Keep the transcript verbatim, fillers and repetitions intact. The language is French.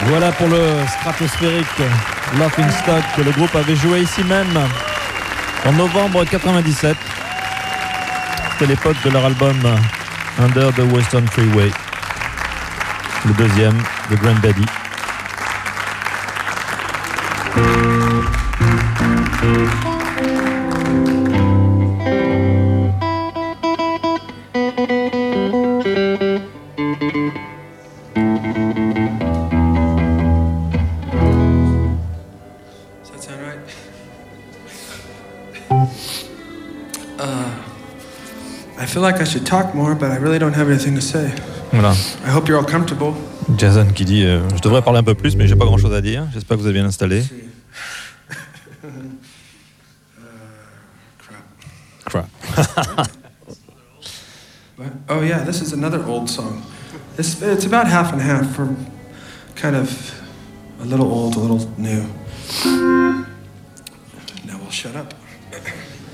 Voilà pour le stratosphérique Laughing Stock que le groupe avait joué ici même en novembre quatre-vingt-dix-sept. C'était l'époque de leur album Under the Western Freeway, le deuxième de Grandaddy. I feel like I should talk more, but I really don't have anything to say. Voilà. I hope you're all comfortable. Jason qui dit euh, je devrais parler un peu plus, mais j'ai pas grand chose à dire. J'espère que vous avez bien installé. uh, crap. Crap. What? Oh yeah, this is another old song. It's it's about half and half, for kind of a little old, a little new. Now we'll shut up.